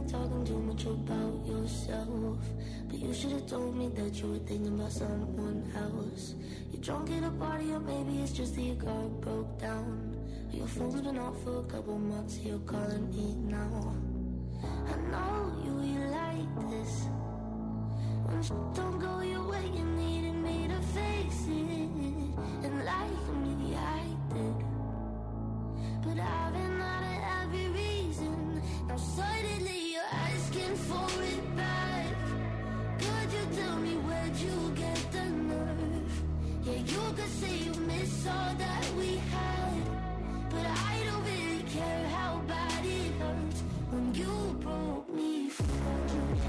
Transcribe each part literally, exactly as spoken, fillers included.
like talking too much about yourself, but you should have told me that you were thinking about someone else. You're drunk at a party, or maybe it's just that your car broke down. Your phone's been off for a couple months, you're calling me now. I know you, you like this. When shit don't go your way, you needed me to face it. And like me, I did. But I've been out of every reason. Now suddenly you're asking for it back. Could you tell me where'd you get the nerve? Yeah, you could say you miss all that we had, but I don't really care how bad it hurts when you broke me first.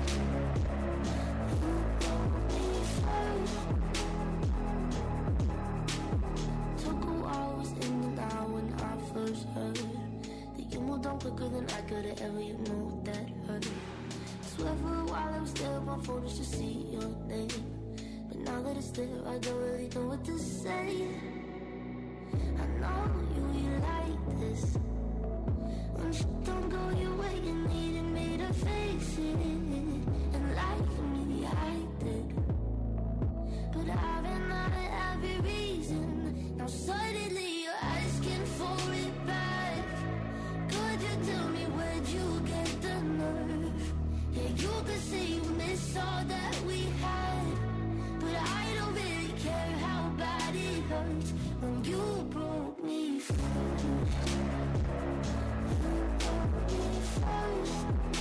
You broke me first. Took a while, was in and out when I first heard that you moved on quicker than I could have ever, you know that hurt. Swear for a while I was there on my phone just to see your name, but now that it's there I don't really know what to say. I know you, you like this. When shit don't go your way, you needed me to face it. And like me, I did. But I've been out of every reason. Now suddenly you're asking for it back. Could you tell me where'd you get the nerve? Yeah, you could say you miss all that we had, but I don't really care how bad it hurts when you broke me first. You broke me first.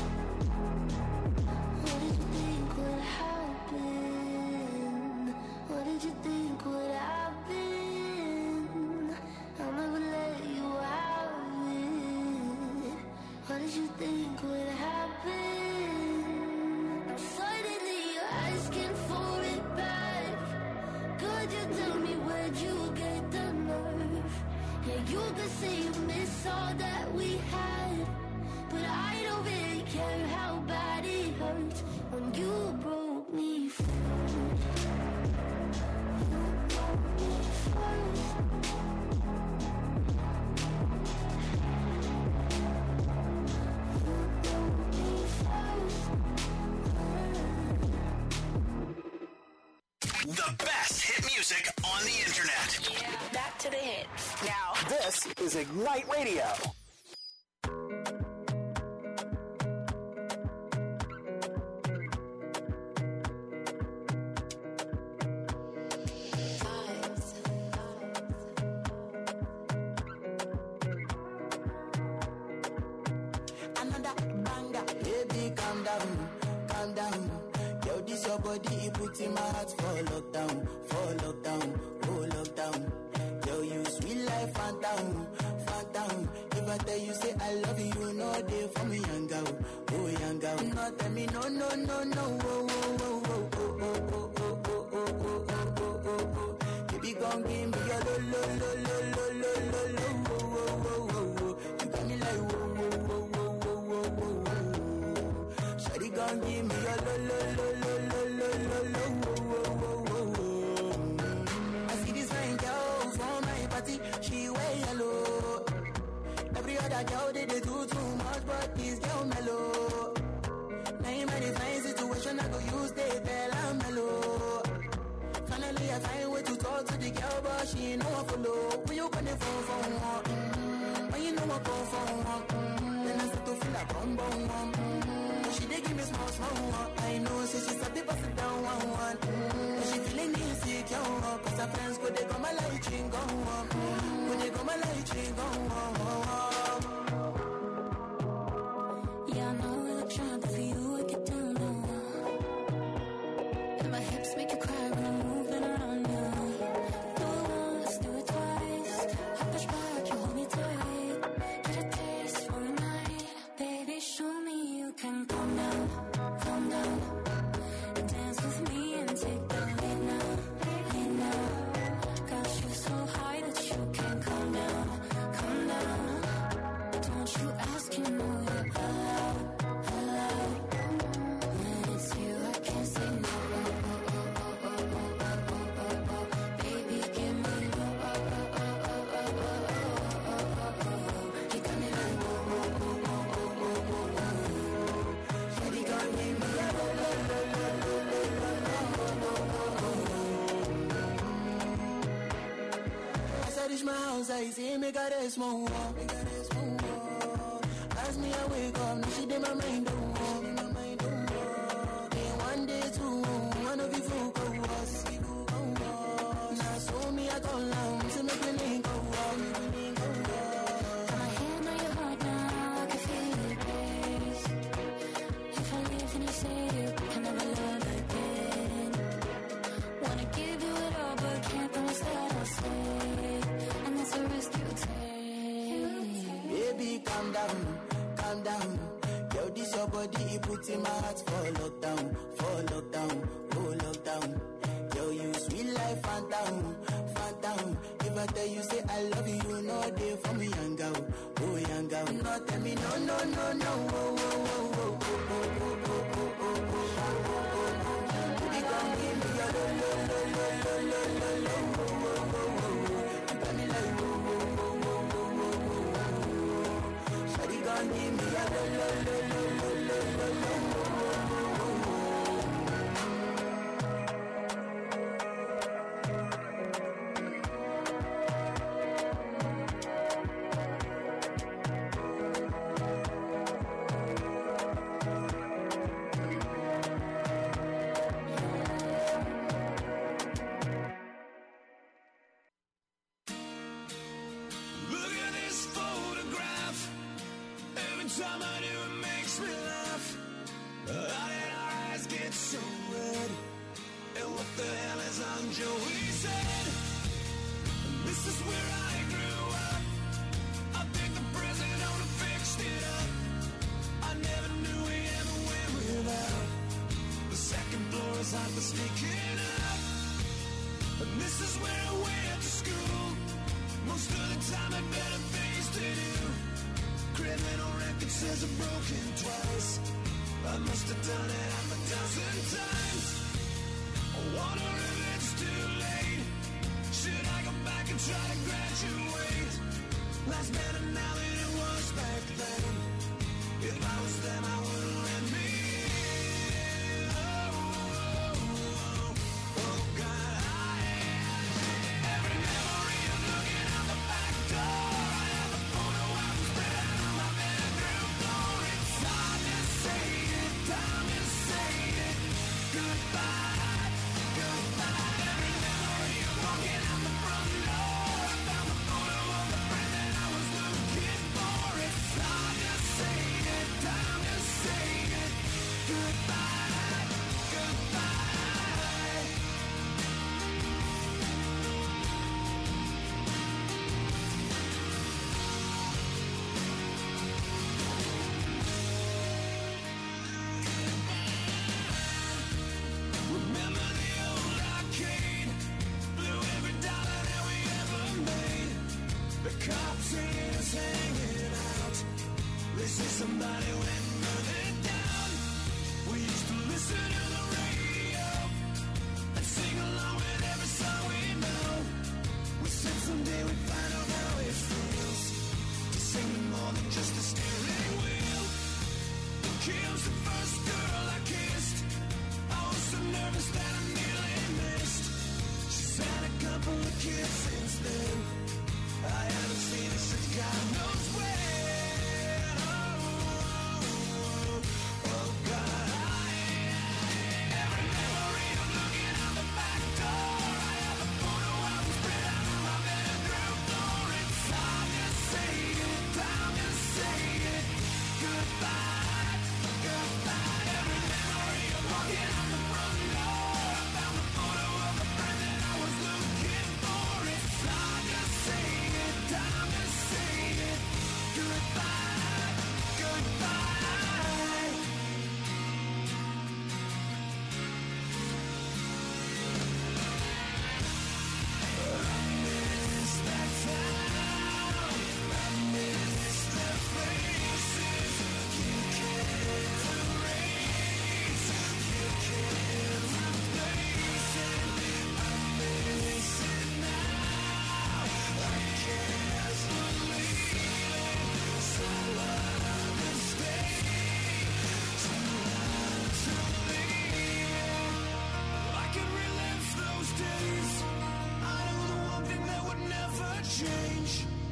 What did you think would happen? What did you think would happen? I'll never let you have it. What did you think would happen? Now suddenly you're asking for it back. Could you tell me where'd you get the nerve? Yeah, you could say you miss all that we had, but I don't really care how bad it hurts when you broke me first. You broke me first. You broke me first. The best hit music on the internet. Yeah. Back to the hits. Now, this is Ignite Radio. Another banger, baby, calm down, calm down. Yo, this your body, it puts in my heart for lockdown, for lockdown, oh lockdown. Yo, you sweet life, phantom, phantom. If I tell you say I love you, you know they for me, young girl, oh young girl. No, tell me no, no, no, no, oh, oh, oh, oh, oh, oh, oh, oh, oh, oh, oh, oh, oh, oh. Baby, gon' give me your lo, lo, lo, lo, lo, lo, lo, lo, oh, oh, oh, oh, oh. You got me like whoa, whoa, whoa, whoa, whoa, whoa, whoa, whoa. Shawty gon' give me your lo, lo, lo, lo, lo, lo, lo, lo, oh, oh, oh, oh, oh. I see this fine girl from my party, she wear yellow. Every other girl they, they do too much, but this girl mellow. Now in my fine situation, I go use they tell I'm mellow. Finally I find way to talk to the girl, but she ain't no one follow. When you gonna phone for one? Mm-hmm. When you know I come for one? Mm-hmm. Then I start to feel like bum bum bum. Mm-hmm. But she they give me small small one. I know, say she's a bit busted down one one. Mm-hmm. But she feeling insecure, cause her friends go they go my light ring go on. Go they go my light ring go on. Yeah, I know we look shy, but for you I get down low. And my hips make you cry when I'm moving around you. Do it once, do it twice. I push back, you hold me tight. Get a taste for a night. Baby, show me you can calm down, calm down. And dance with me and take the lead now, lead now. Got you so high that you can't calm down, calm down. like, say, make a rest more. Make a rest more. As me, I wake up, no shit in my mind, don't walk. Then one day, two, one of you folk go us. Now, so me, I go long, so make me link go walk. Got my hand on your heart now, I can feel it race. If I leave, then you say you can never love again. Wanna give you it all, but can't promise that I'll stay. And that's a risk you take. Baby, calm down, calm down. Yo, this your body, it puts in my heart for lockdown, for lockdown, oh lockdown. Yo, you sweet life, phantom, phantom. If I tell you, say I love you, you know they for me, young girl, oh young girl. No, tell me, no, no, no, no, oh, oh, oh, oh, oh, oh, oh, oh, oh, oh, oh. Baby, come give me your lo, lo, lo, lo, lo, lo, lo, lo, oh, oh, oh, oh. You got me like, oh, oh, oh, oh, oh, oh, oh. Shawty, come give me your lo, lo, lo, lo, lo, lo, lo, lo, oh, oh, oh, oh. Look at this photograph. Every time I do, it makes me laugh. How did our eyes get so red? And what the hell is on Joey's head? This is where I grew up. I think the president owner fixed it up. I never knew we ever went without. The second floor is hot for sneaking up. And this is where I went to school. Most of the time I better things to do. Criminal record says I'm broken twice. I must have done it half a dozen times. I wonder if it's too late. Should I go back and try to graduate? Life's better now than it was back then. If I was them, I wouldn't let me in. Oh, oh, oh, oh, God, I every memory of looking out the back door. I have a photo out spread out on my bedroom floor. It's hard to say it, time to say it. Goodbye, goodbye. Every memory of walking out the front door. I found the photo of the friend that I was looking for. It's hard to say it, time to say it. Goodbye, goodbye. Remember the old arcade? Blew every dollar that we ever made. The cops see us hanging out. They say somebody went and burned it down. We used to listen to the radio and sing along with every song we know. We said someday we'd find out how it feels to sing more than just a steering wheel. Kim's the first girl I kissed. I was so nervous that I nearly missed. She's had a couple of kids since then. I haven't seen her since God knows when. Oh, oh, oh, oh, God, I every memory of looking out the back door. I have a photo out spread out on my bedroom floor. It's hard to say it, time to say it. Goodbye, goodbye. Every memory of walking out the front door. I found the photo of the friend that I was looking for. It's hard to say it, time to say it. Goodbye, goodbye. I miss that town. I miss the faces. You can't erase. You can't replace it. I miss it now. I can't believe it. So hard to stay. Too hard to leave. I can relive those days. I know the one thing that would never change.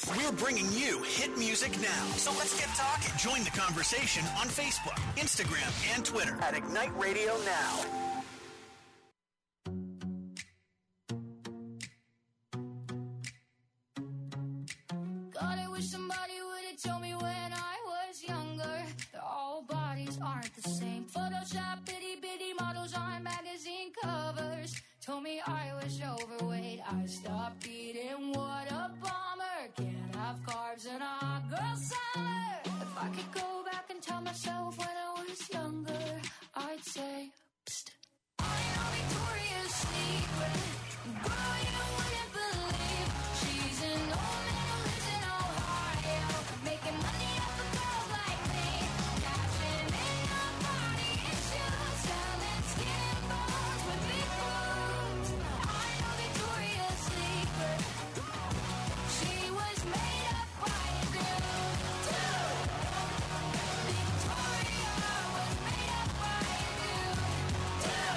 We're bringing you hit music now. So let's get talking. Join the conversation on Facebook, Instagram, and Twitter at Ignite Radio Now. God, I wish somebody would have told me when I was younger that all bodies aren't the same. Photoshop, bitty bitty models on magazine covers told me I was overweight. I stopped eating, what a bummer. Can't have carbs in a hot girl summer. If I could go back and tell myself when I was younger, I'd say, psst, I know Victoria's Secret. Girl, you wouldn't believe she's an old man who lives in Ohio, making money off of girls like me, cashing in on body issues, selling skin and bones with big boobs. I know Victoria's Secret. She was made up by a dude, too. Victoria was made up by a dude, too.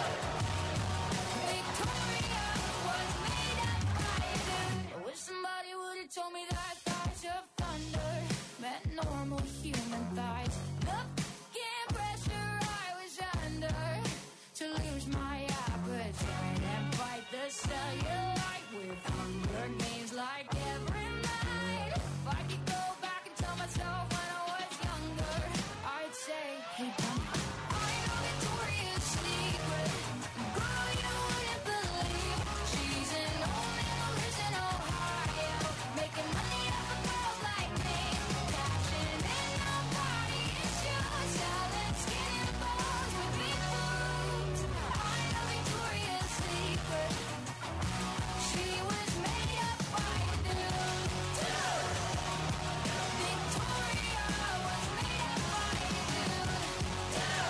Victoria was made up by a dude. I wish somebody would have told me that thighs of thunder meant normal human thighs. The fucking pressure I was under to lose my appetite and fight the cellulite with hunger games like every night. If I could go back and tell myself when I was younger, I'd say, hey, dummy, I know Victoria's Secret. Girl, you wouldn't believe she's an old man who lives in Ohio, making money off of girls like me, cashing in on body issues, selling skin and bones with big boobs. I know Victoria's Secret. She was made up by a dude, too. Victoria was made up by a dude, too.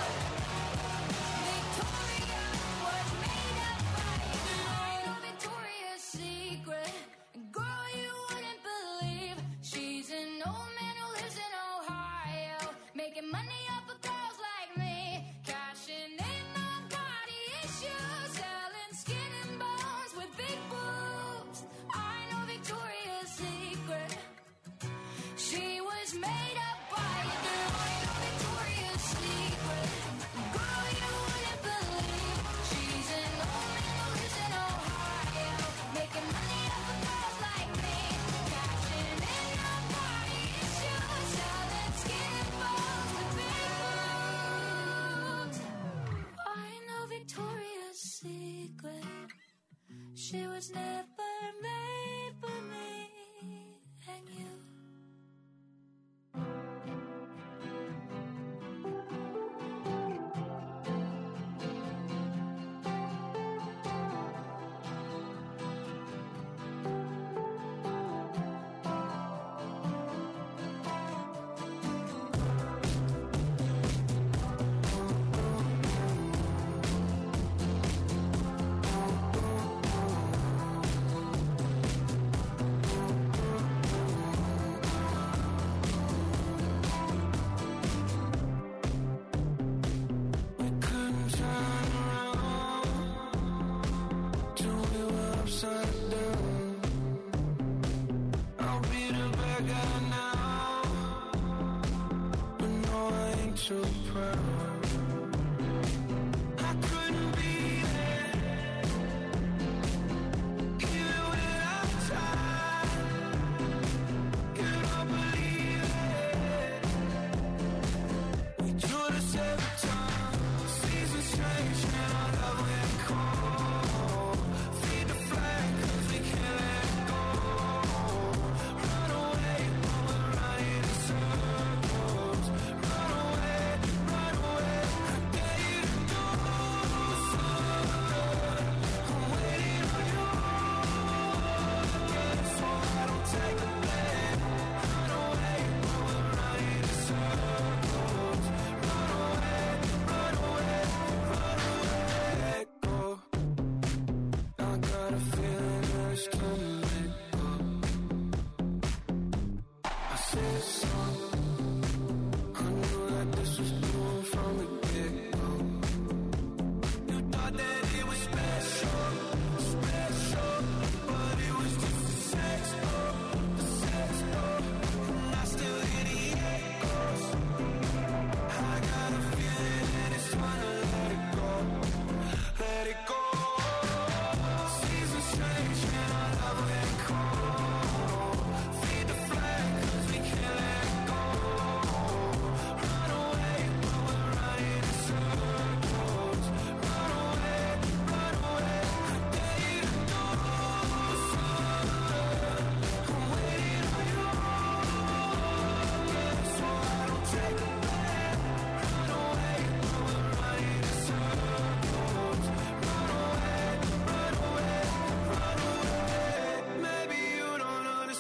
Victoria was made up by a dude. I know Victoria's Secret. Girl, you wouldn't believe she's an old man who lives in Ohio, making money off of girls like me, cashing in on body issues, selling skin and bones with big boobs. I know Victoria's Secret. She was made up by a dude. I know Victoria's Secret. Girl, you wouldn't believe she's an old man who lives in Ohio, making money off of girls like me, cashing in on body issues, selling skin and bones with big boobs. I know Victoria's Secret. She was never made for me and you.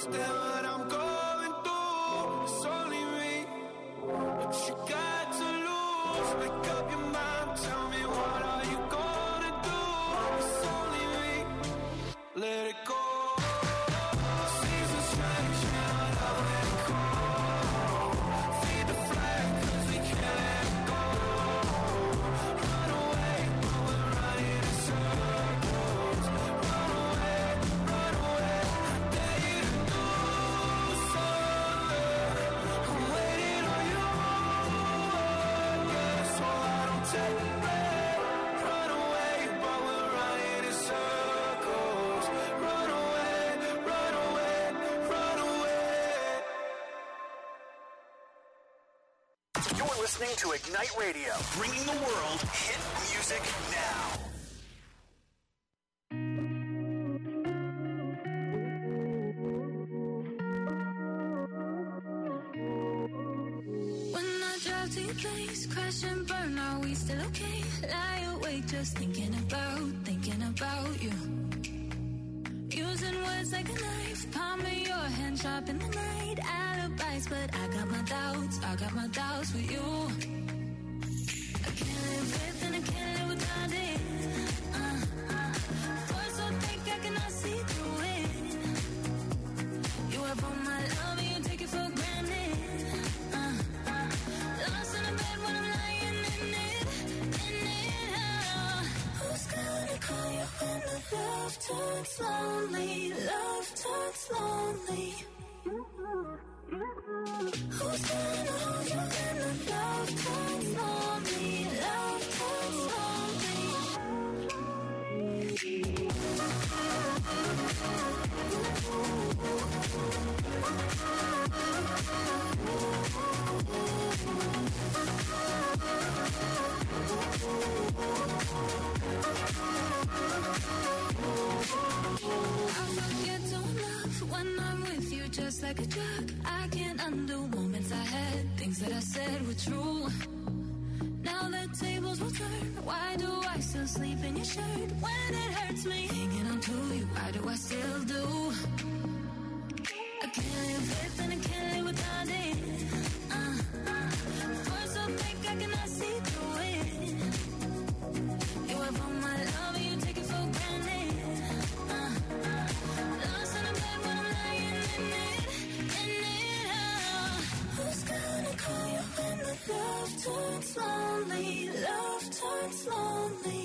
understand what I'm going through. It's only me. What you got to lose? Make up your mind. Tell me what are you gonna do? It's only me. Let it go. Seasons change, now I love let it go. Feed the flag, cause we can't let it go. Run away, but we're running in circles. Run away, run away. I dare you to do something. I'm waiting on you again, so I don't take a breath. Run away, but we're running in circles. Run away, run away, run away. You're listening to Ignite Radio, bringing the world hit music now. When I drive to your place, crash and burn, are we still okay? Lie awake just thinking about, thinking about you. Using words like a knife, palm of your hand, sharp in the night. Alibis, but I got my doubts, I got my doubts with you. I can't live with and I can't live without it. Uh, uh. Force so thick I cannot see through it. You have all my love and you take it for granted. Uh, uh. Lost in the bed when I'm lying in it, in it. Uh. Who's gonna call you when the love turns lonely? Love turns lonely. Who's gonna hold you when the love turns lonely? Love turns lonely. I forget to love when I'm with you, just like a drug. I can't undo moments I had, things that I said were true. Now the tables will turn. Why do I still sleep in your shirt when it hurts me? Hanging on to you, why do I still do? I can't live with and I can't live without it. Uh, uh. Force so thick I cannot see through it. You have all my love and you take it for granted. Uh, uh. Lost in the bed when I'm lying in it, in it. Uh. Who's gonna call you when the love turns lonely? Love turns lonely.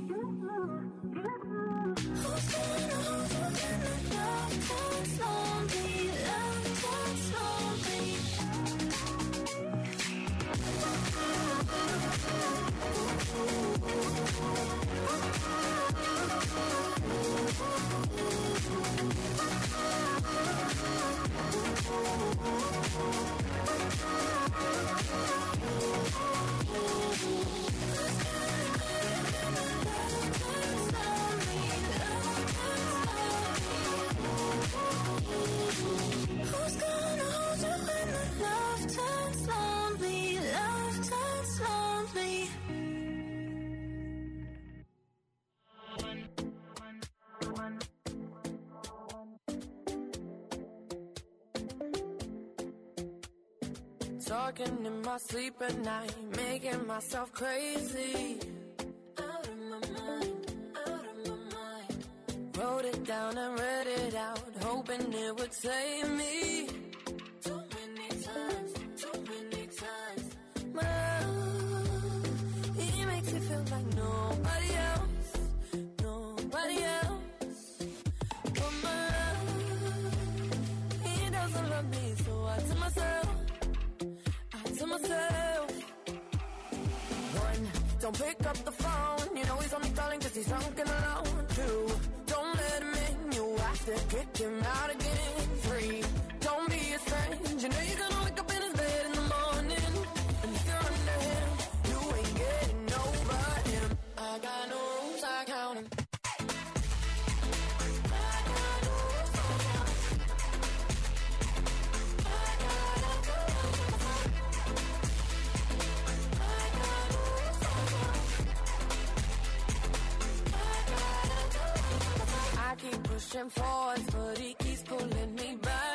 Who's gonna hold you when the love turns lonely? Love turns lonely. Who's gonna hold you when the love turns lonely? Love turns lonely. Talking in my sleep at night, making myself crazy. Out of my mind, out of my mind. Wrote it down and read it out, hoping it would save me. Too many times, too many times. My love, he makes me feel like nobody else, nobody else. But my love, he doesn't love me, so I tell myself, to myself. One, don't pick up the phone. You know he's only calling cause he's drunk and alone. Two, don't let him in. You have to kick him out again. Three, don't be a stranger. You know you're gonna wake up in his bed in the morning. And if you're under him, you ain't getting over him. I got no rules, I count him. Pushing forwards, but he keeps pulling me back.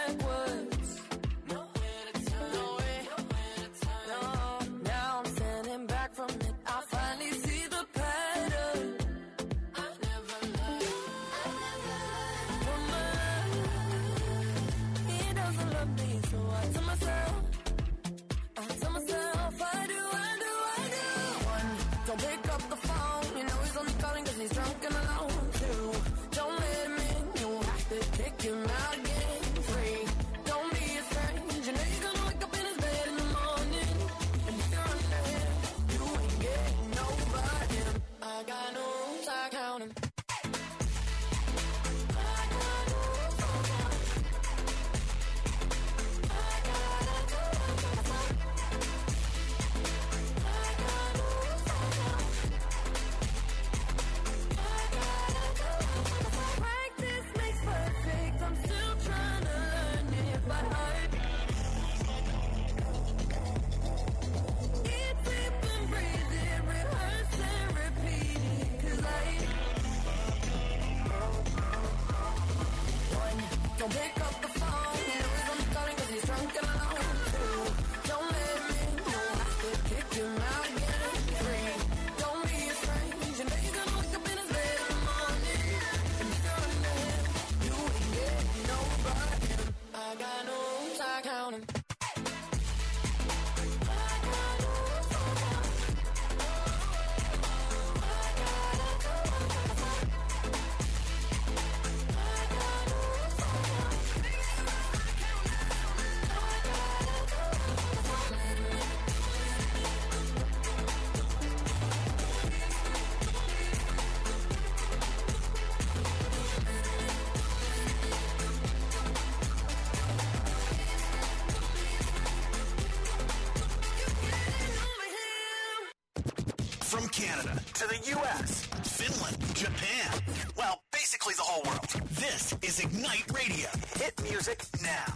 Canada to the U S, Finland, Japan. Well, basically the whole world. This is Ignite Radio. Hit music now.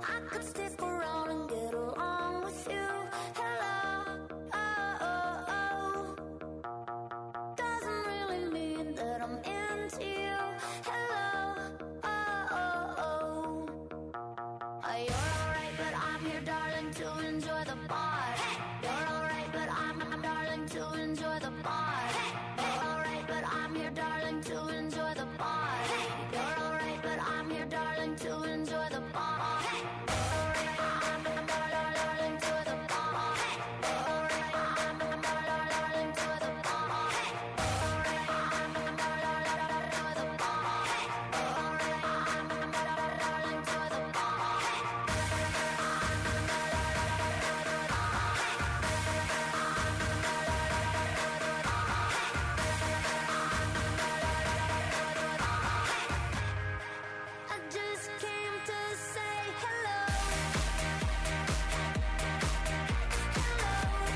I could stick around and get along with you. Hello, oh, oh, oh. Doesn't really mean that I'm into you. Hello, oh, oh, oh. Uh, you're alright, but I'm here, darling, to enjoy the bar. Hey. You're alright, but I'm, I'm darling, to enjoy the bar. Hey. You're alright, but I'm here, darling, to enjoy the bar. Hey. You're alright, but I'm here, darling, to enjoy the bar. Hey. You're alright, I'm, I'm darling, to the bar. Hey. You're alright, I'm, I'm darling, to the bar. Hey. You're alright, I'm, I'm darling, to the bar. Hey. You're alright, I'm, I'm darling, to the bar. Hey. I just came to say hello. Hello.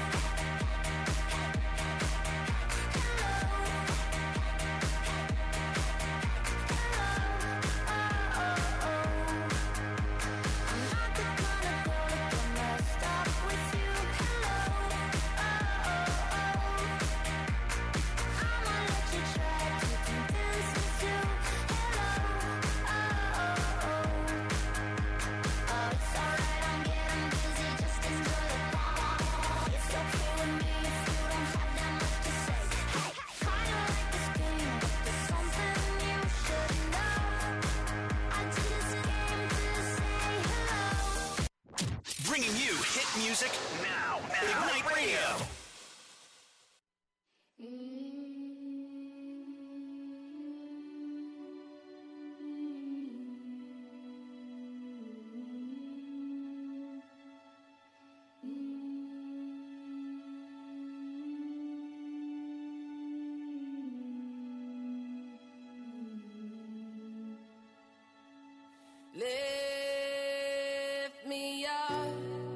Hello. Oh, oh, oh. I'm not the kind of girl to get messed up with you. Hello. Oh, oh, oh. I'ma let you try to convince me to. Hello. Oh, oh, oh. Oh, it's alright, I'm getting busy. Just enjoy the bar. It's okay with me if you don't have that much to say. Hey, kinda like this game, but there's something you should know. I just came to say hello. Bringing you hit music now. Ignite Radio. Lift me up,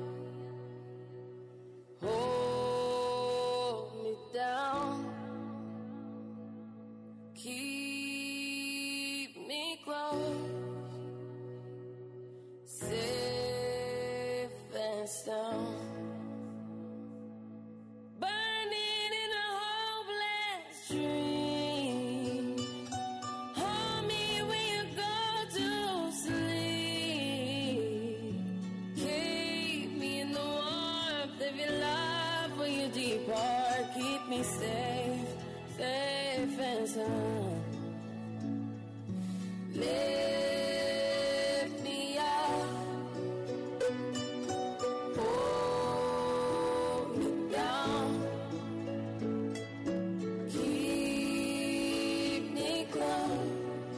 hold me down, keep me close, safe and sound. Burning in a hopeless dream. Hold me when you go to sleep. Keep me in the warmth of your love when you depart. Keep me safe, safe and sound. Lift me up, hold me down, keep me close,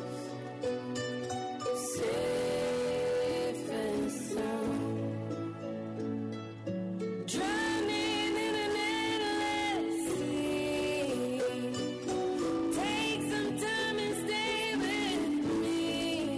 safe and sound. Drowning in an endless sea. Take some time and stay with me.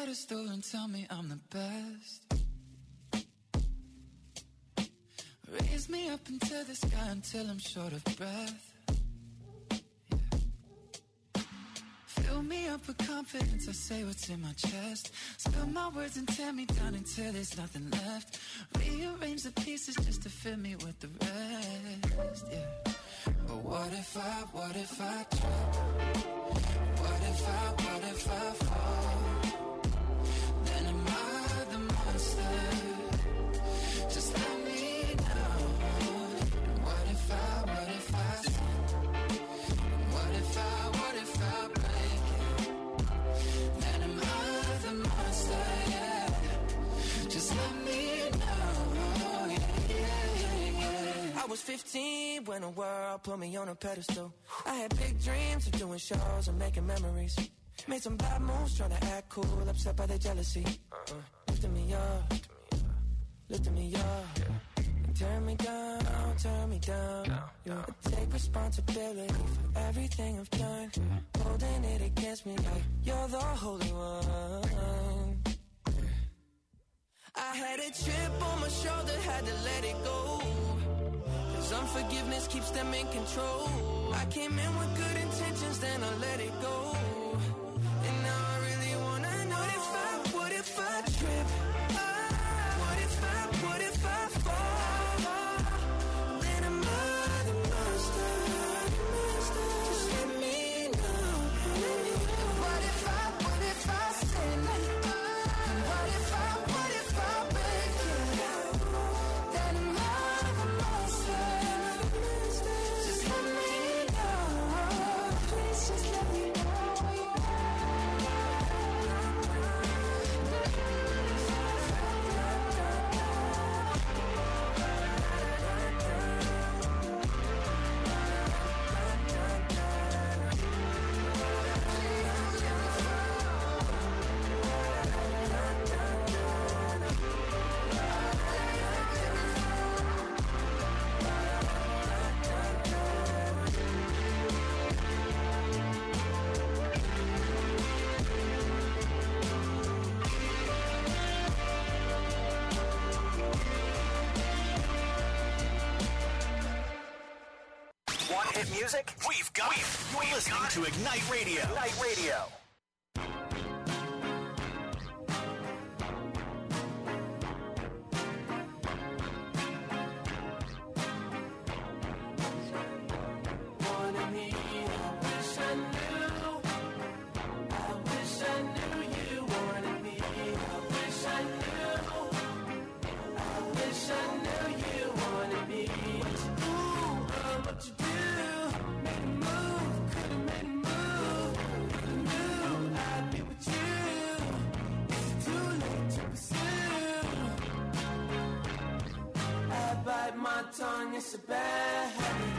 pedestal and tell me I'm the best. Raise me up into the sky until I'm short of breath. Yeah. Fill me up with confidence, I say what's in my chest. Spill my words and tear me down until there's nothing left. Rearrange the pieces just to fill me with the rest. Yeah. But what if I, what if I trip? What if I, what if I fall? Then am I the monster? Just let me know. What if I, what if I sin? What if I, what if I break it? Then am I the monster? Yeah. Just let me know. Yeah, yeah, yeah, yeah. I was fifteen when the world put me on a pedestal. I had big dreams of doing shows and making memories. Made some bad moves trying to act cool, upset by their jealousy. Uh-uh. Lifting me up, lifting me up, and turn me down, turn me down. Yeah. I take responsibility for everything I've done, holding it against me like you're the holy one. I had a chip on my shoulder, had to let it go. Cause unforgiveness keeps them in control. I came in with good intentions, then I let it go. And now I really wanna know, what if I, what if I trip? What if I, what if I fall? Then am I the monster? Just let me know. What if I, what if I sin? What if I, what if I break it? Then am I the monster? Just let me know. Please just let me know. Want hit music? We've got it. You're listening to Ignite Radio. Ignite Radio. Wanted me, I wish I knew. I wish I knew you wanted me. I wish I knew. I wish I knew you wanted me. Ooh, uh, what you do? Made a move, could've made a move. If you knew I'd be with you, it's too late to pursue. I bite my tongue, it's a bad habit.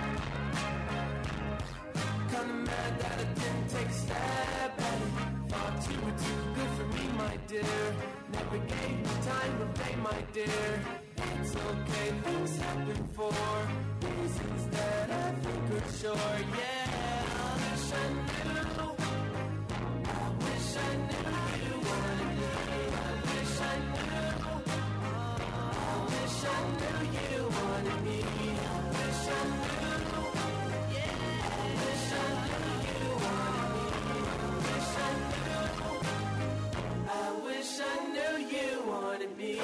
Kinda mad that I didn't take a stab at it. Thought you were too good for me, my dear. Never gave me time to play, my dear. It's okay, things happen for reasons that I think are sure. Yeah, I wish I knew. I wish I knew you wanted me. I wish I knew. I wish I knew you wanted me. I wish I knew. Yeah, I wish I knew you wanted me. I wish I knew. I wish I knew you wanted me.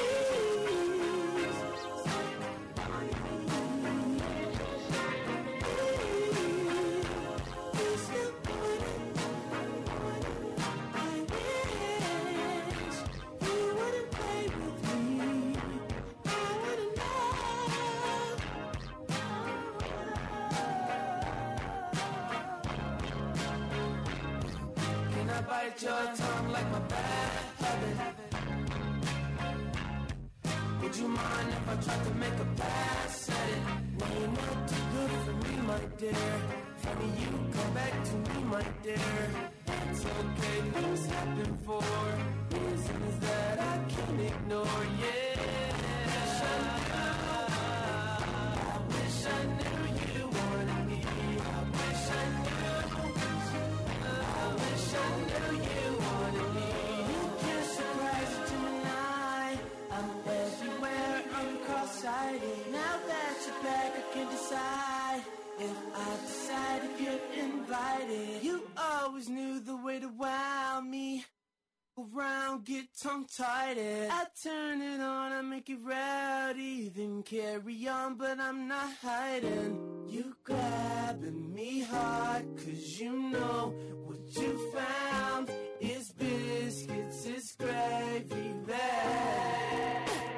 Can I bite your tongue like my bad habit? Would you mind if I tried to make a pass at it? No, you're not too good for me, my dear. Funny you come back to me, my dear. It's okay, things happen for reasons that I can't ignore. Yeah, I wish I knew you wanted me. I wish I knew. I wish I knew you wanted me. excited. Now that you're back, I can decide if I decide if you're invited. You always knew the way to wow me. Around, get tongue-tied. I turn it on, I make it rowdy. Then carry on, but I'm not hiding. You grabbing me hard, cause you know what you found is biscuits, it's gravy bag.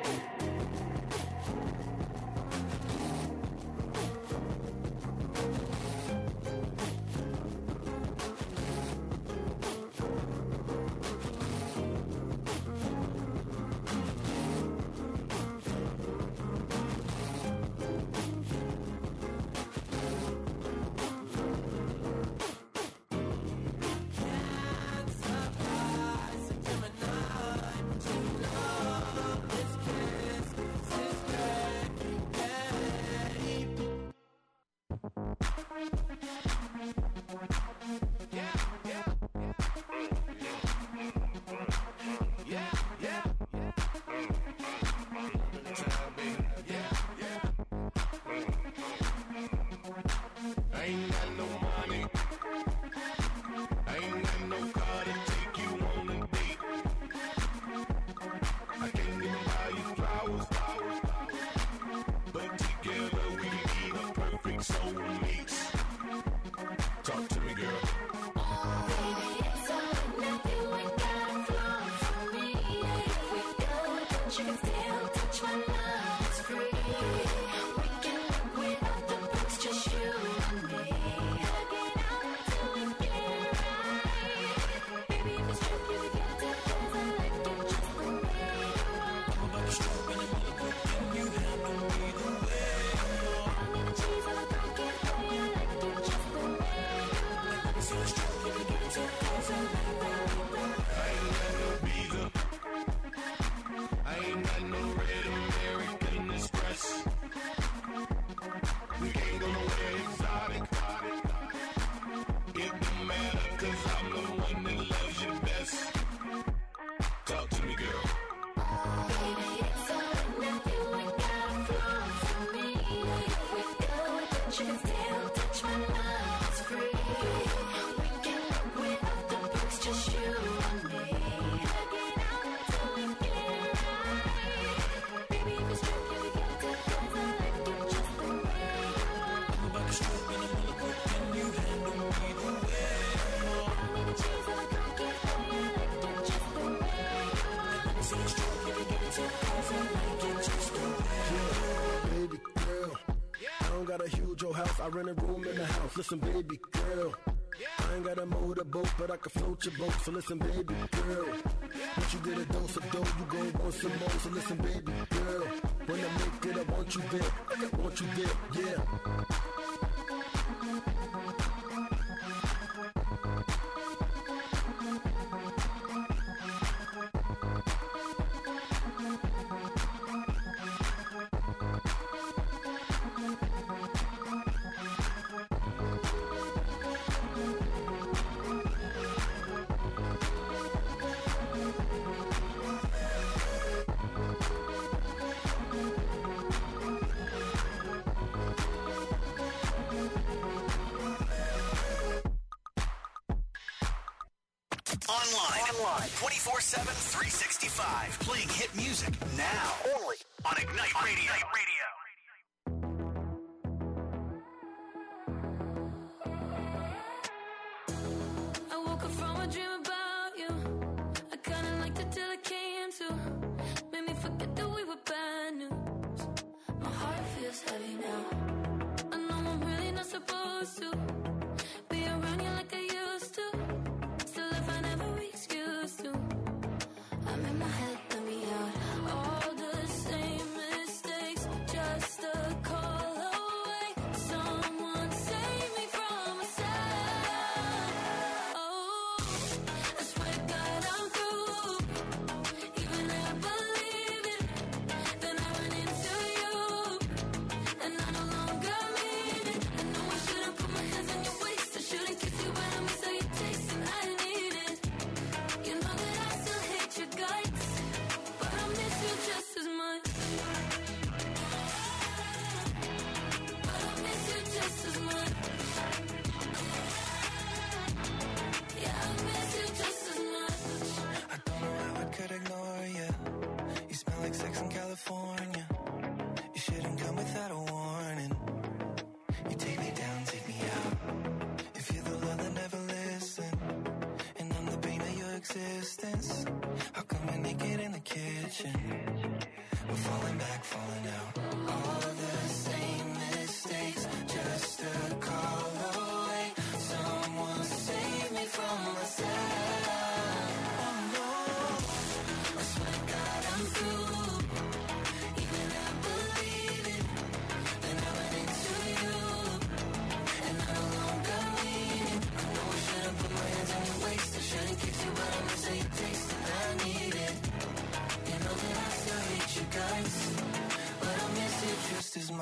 I rent a room in the house. Listen, baby girl, I ain't got a motorboat, but I can float your boat. So listen, baby girl, once you get a dose of dough, you gon' want some more. So listen, baby girl, when I make it, I want you there. I want you there, yeah. twenty-four seven, three sixty-five. Playing hit music now. Only on Ignite Radio. Ignite Radio. I woke up from a dream about you. I kinda liked it till it came to. Made me forget that we were bad news. My heart feels heavy now. I know I'm really not supposed to be around you like I used to. Still I find every excuse to. I'm in my head, let me out. All the same mistakes.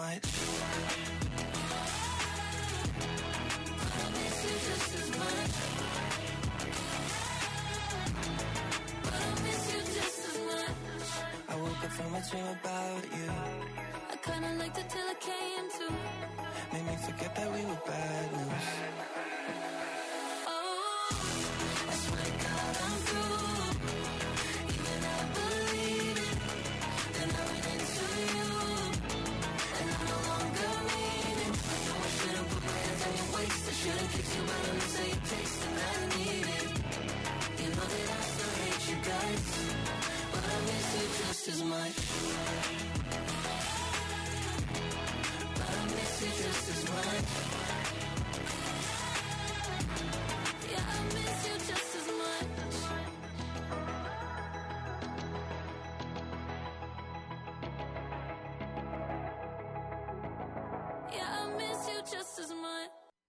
much. I miss you just as much. But I miss you just as much. I woke up from a dream about you. I kinda liked it till it came to. Made me forget that we were bad news. Oh, I swear to God I'm through. Even I believe it. Then I ran into you. And I no longer mean it. I know I should've put my hands on your waist. I should've kicked you out and say it tastes and I need it. You know that I still hate you guys. But I miss you just as much. But I miss you just as much. Yeah, I miss you just as much. Yeah, I miss you just as much.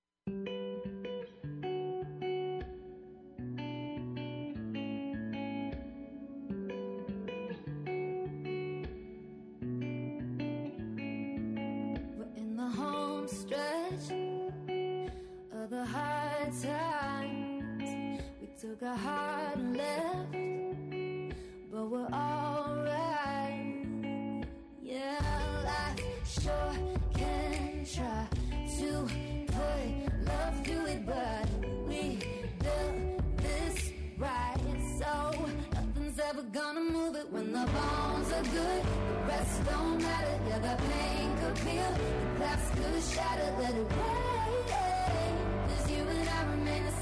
We're in the home stretch of the hard times. We took a hard left, but we're alright. Yeah, life sure can try to put love to it, but we built this right. So nothing's ever gonna move it when the bones are good. The rest don't matter. Yeah, the pain could peel, the glass could shatter. Let it rain, 'cause you and I remain the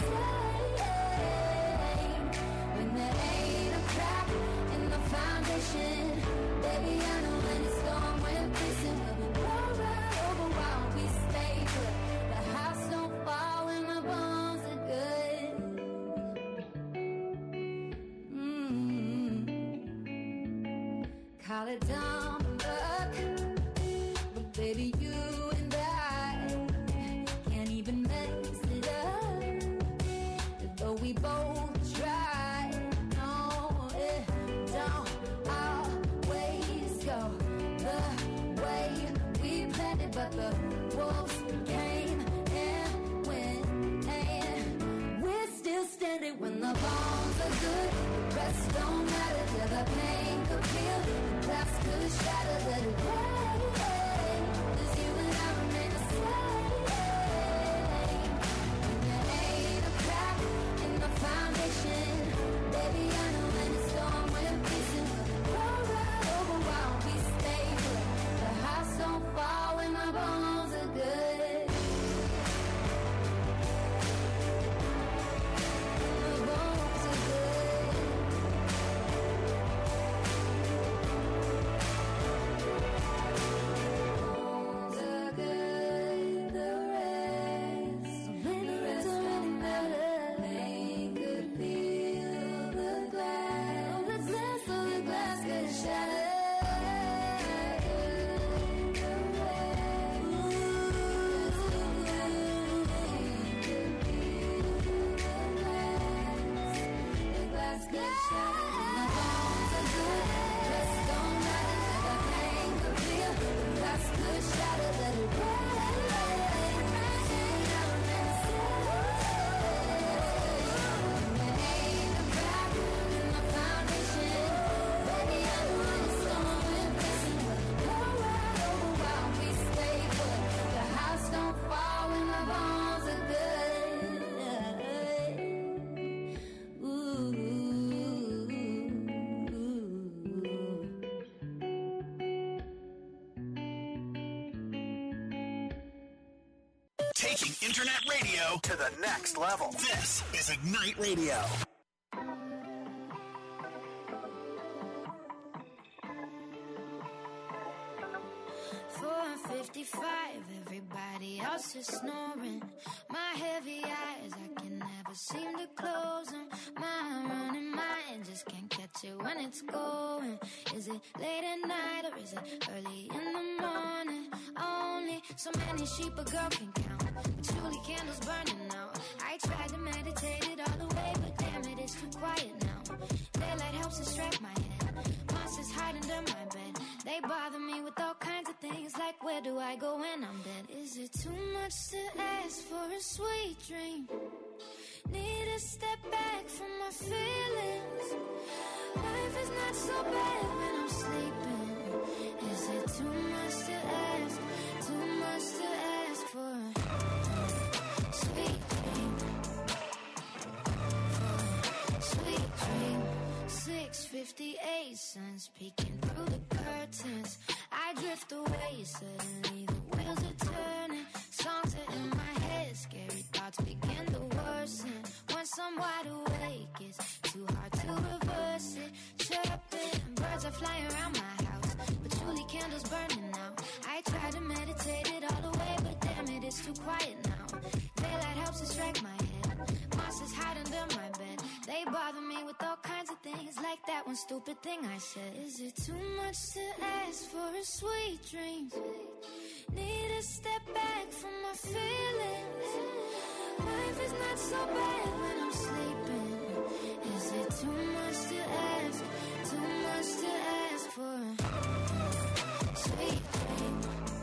same. When there ain't a crack in the foundation, baby, I know when it's gone, we're facing. We'll be right over while we stay put. The house don't fall when the bones are good. Mm-hmm. Call it dumb luck, but baby, you and I can't even mess it up. Though we both try, no, it don't always go the way we planned it. But the wolves came and went, and we're still standing. When the bones are good, the rest don't matter. Yeah, the pain could feel, the glass could shatter. Let it rain, 'cause you and I remain the same. When there ain't a crack in the foundation, baby, I know when it's gone, we're facing. We'll right over while we stay put. The house don't fall when my bones are good. The bones are good. Bones are good. The rest, the rest don't matter. They could feel the glass, oh, the glass, oh, the glass could shatter. The glass could shatter. The bones are good. The rest don't matter. The pain could feel, the glass could shatter. Let it rain. Taking internet radio to the next level. This is Ignite Radio. four fifty-five, everybody else is snoring. My heavy eyes, I can never seem to close them. My running mind just can't catch it when it's going. Is it late at night or is it early in the morning? Only so many sheep a girl can count, but surely candles burning out. I tried to meditate it all away, but damn it, it's too quiet now. Daylight helps distract my head. Monsters hide under my bed. They bother me with all kinds of things like Where do I go when I'm dead? Is it too much to ask for a sweet dream? Need a step back from my feelings. Life is not so bad when I'm sleeping. Is it too much to ask? Too much to ask for a sweet dream? For a sweet dream. six fifty-eight, sun's peeking through the curtains. I drift away, suddenly the wheels are turning. Songs are in my head, scary thoughts begin to worsen. Once I'm wide awake, it's too hard to reverse it. Chirping, birds are flying around my house, but truly candles burning out. I try to meditate it all away, but damn it, it's too quiet now. Daylight helps distract my head. Monsters hide under my bed. They bother me with all kinds of things, like that one stupid thing I said. Is it too much to ask for a sweet dream? Need a step back from my feelings. Life is not so bad when I'm sleeping. Is it too much to ask? Too much to ask for a sweet dream?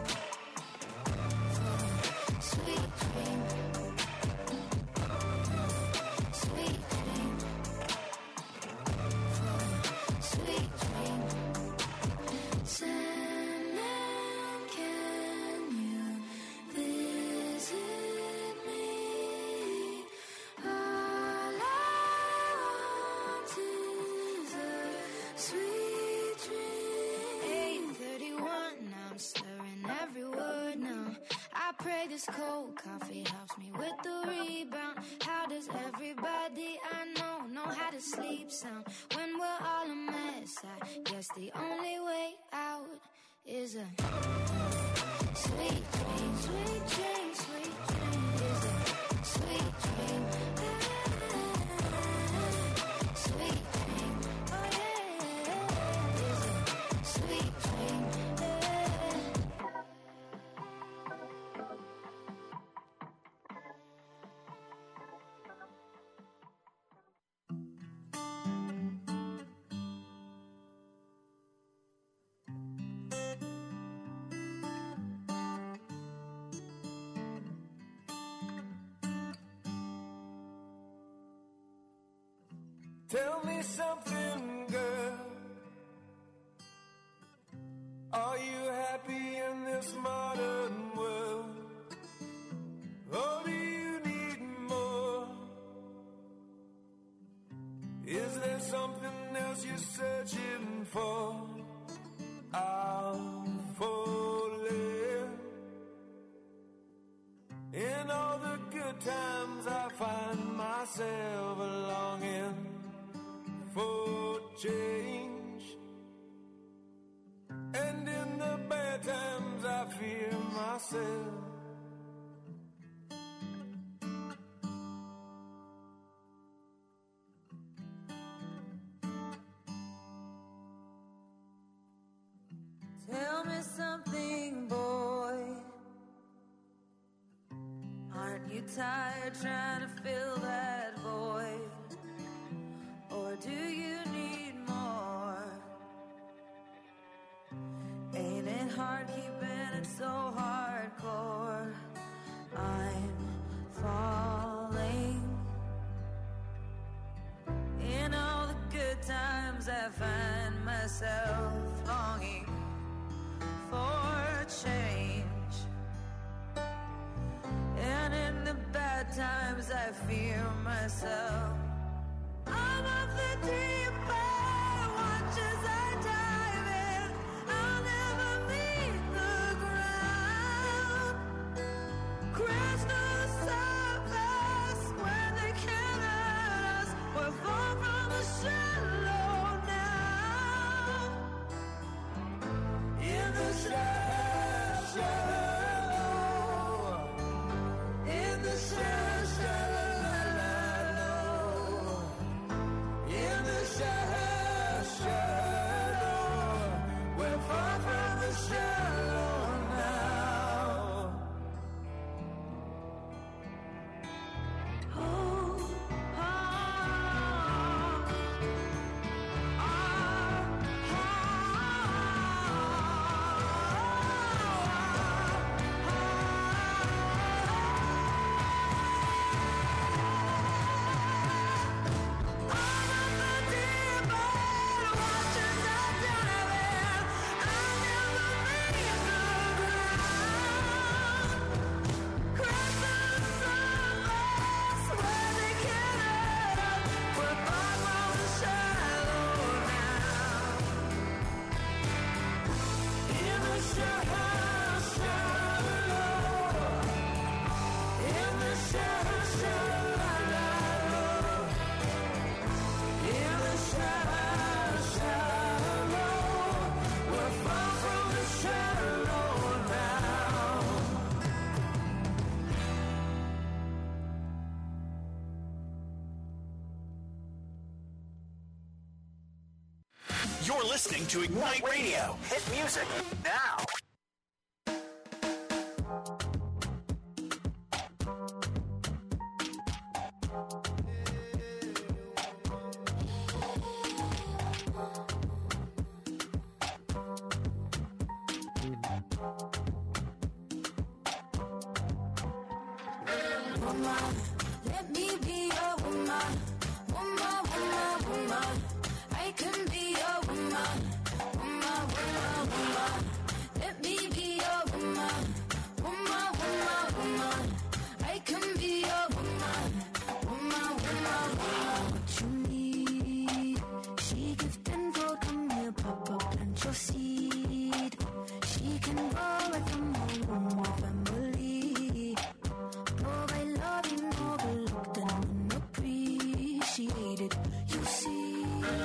For a sweet dream. Sweet dream. For a sweet dream. Sandman, can you visit me? All I want is a sweet dream. eight thirty-one, now I'm slurring every word now. I pray this cold coffee helps me with the rebound. How does everybody I know know how to sleep sound when we're all a mess? I guess the only way out is a sweet dream, sweet dream, sweet dream. Is a sweet dream, sweet dream. Oh yeah, is a sweet dream. Tell me something, girl. Are you happy in this modern world? Or do you need more? Is there something else you're searching for? I'll falling. In all the good times I find myself longing for change, and in the bad times I fear myself. Tell me something, boy. Aren't you tired trying to fill that void? Or do you need more? Ain't it hard keeping it so hardcore? I'm falling. In all the good times I find myself longing for change, and in the bad times I fear myself. I'm of the deeper watch as I dive in. I'll never meet the ground. Crash to the surface where they can't hurt us. We're far from the shallow now. In the shallow, shallow. In the shallow, shallow. In the listening to Ignite Radio. Hit music now. Woman, let me be your woman. Woman, woman, woman. I can be your woman. Woman, woman, woman. Let me be your woman. Woman, woman, woman. I can be your woman. Woman, woman, woman. What you need? She give tenfold, come here, pop up, plant your seed. She can grow right from her womb or family. Provide loving, overlooked and unappreciated. You see,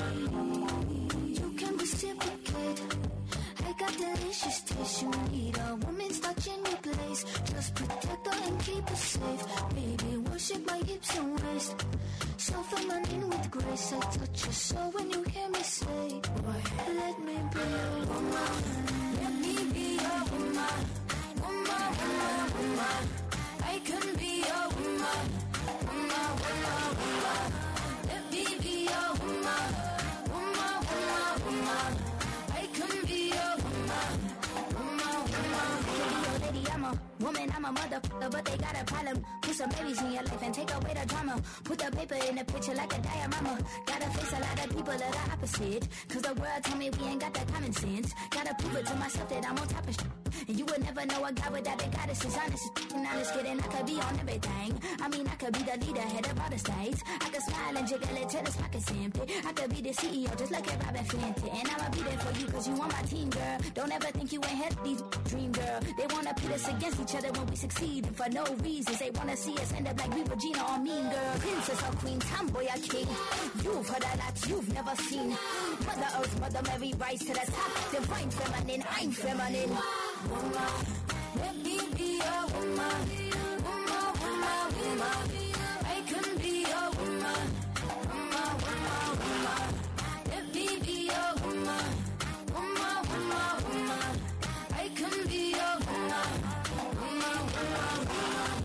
you can reciprocate. I got delicious taste. You need a woman's touch in your place. Just protect her and keep her safe. Baby, worship my hips and waist. So feminine with grace. I touch your soul when you hear me say, boy, let me be your woman. Let me be your woman. Woman, woman, woman. I can be your woman. Woman, woman, woman. Let me be your woman. Woman, woman, woman. I can be your woman. Woman, woman, woman. Lady, I'm a woman, I'm a motherfucker, but they got a problem. Put some babies in your life and take away the drama. Put the paper in the picture like a diorama. Gotta face a lot of people that are opposite. Cause the world told me we ain't got that common sense. Gotta prove it to myself that I'm on top of shit. And you would never know a guy without a goddess is honest. And honest kidding, I could be on everything. I mean, I could be the leader, head of all the states. I could smile and jiggle it till his pockets empty. I could be the C E O just like a Robin Fenton. And I'ma be there for you cause you on my team, girl. Don't ever think you ain't had these dream, girl. They wanna pit us against each other when we succeed. And for no reasons, they wanna see us end up like we Regina or Mean Girl. Princess or Queen, tomboy or king. You've heard a lot you've never seen. Mother Earth, Mother Mary, rise to the top. Divine feminine, I'm feminine. Woman, let me be your woman. Woman, woman, woman. I can be your woman. Woman, woman, woman. Let me be your woman. Woman, woman, woman. I can be your woman. Woman, woman, woman.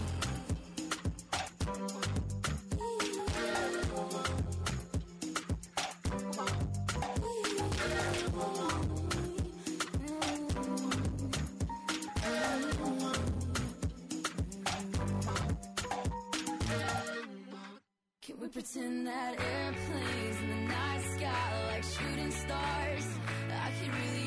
Can we pretend that airplanes in the night sky like shooting stars? I could really